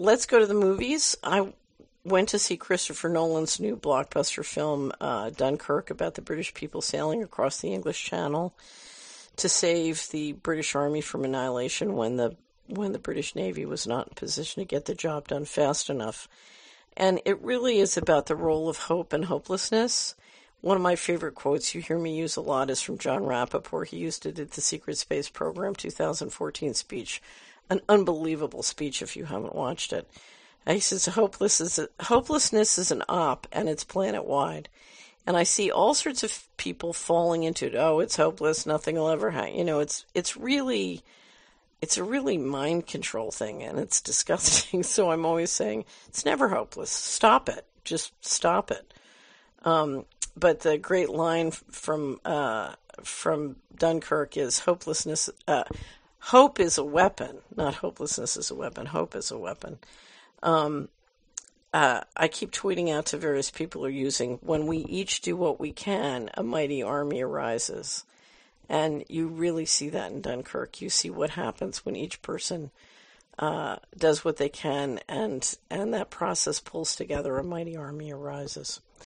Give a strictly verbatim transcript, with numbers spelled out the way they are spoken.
let's go to the movies. I went to see Christopher Nolan's new blockbuster film, uh, Dunkirk, about the British people sailing across the English Channel to save the British Army from annihilation when the when the British Navy was not in position to get the job done fast enough. And it really is about the role of hope and hopelessness. One of my favorite quotes you hear me use a lot is from John Rappaport. He used it at the Secret Space Program two thousand fourteen speech. An unbelievable speech if you haven't watched it. He says, Hopeless is a, hopelessness is an op, and it's planet-wide. And I see all sorts of people falling into it. Oh, it's hopeless. Nothing will ever happen. You know, it's it's really, it's a really mind control thing, and it's disgusting. So I'm always saying, it's never hopeless. Stop it. Just stop it. Um, but the great line from uh, from Dunkirk is hopelessness. Uh, hope is a weapon, not hopelessness is a weapon. Hope is a weapon. Um, uh, I keep tweeting out to various people who are using, when we each do what we can, a mighty army arises. And you really see that in Dunkirk. You see what happens when each person uh, does what they can, and and that process pulls together, a mighty army arises.